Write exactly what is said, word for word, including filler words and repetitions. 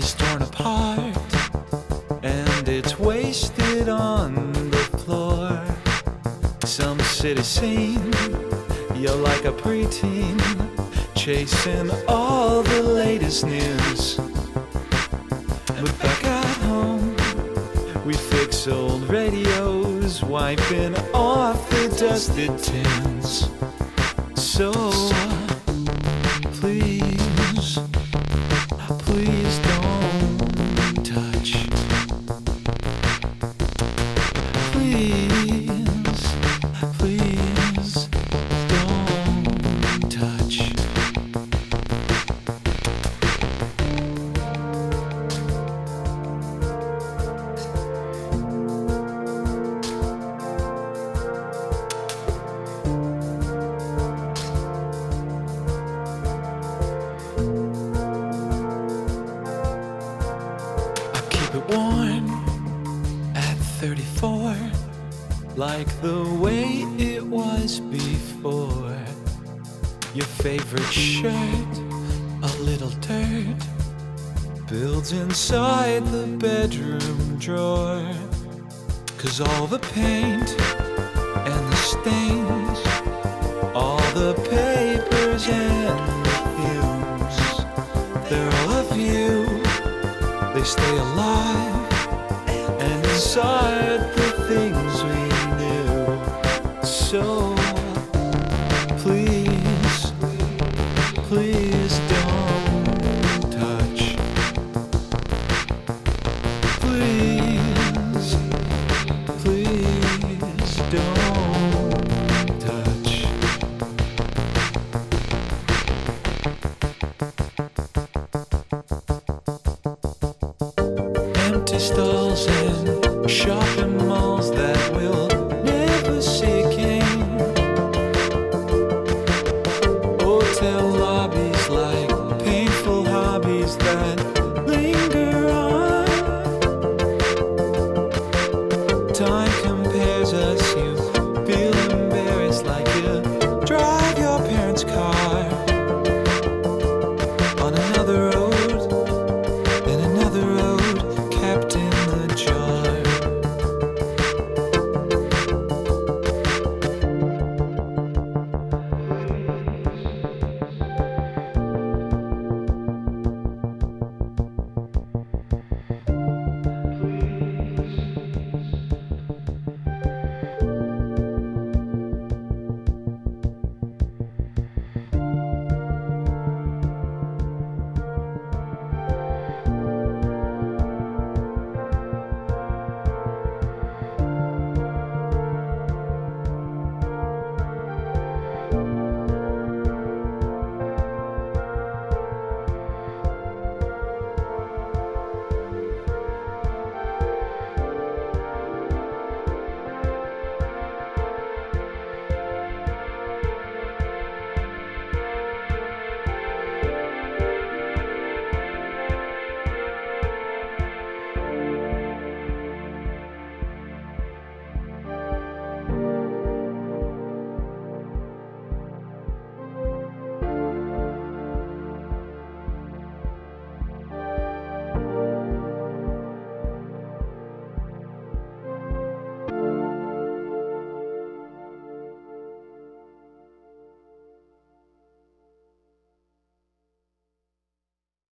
is torn apart and it's wasted on the floor. Some city scene, you're like a preteen, chasing all the latest news. But back at home, we fix old radios, wiping off the dusted tins. So please, please don't touch. Please, please don't touch. It worn at thirty-four, like the way it was before. Your favorite shirt, a little dirt, builds inside the bedroom drawer. 'Cause all the paint and the stains, all the papers and the fumes, they're all of you. They stay alive and inside the things we knew. So please, please don't touch. Please, please don't touch. Empty stalls and shopping malls that will never see again. Hotel lobbies like painful hobbies that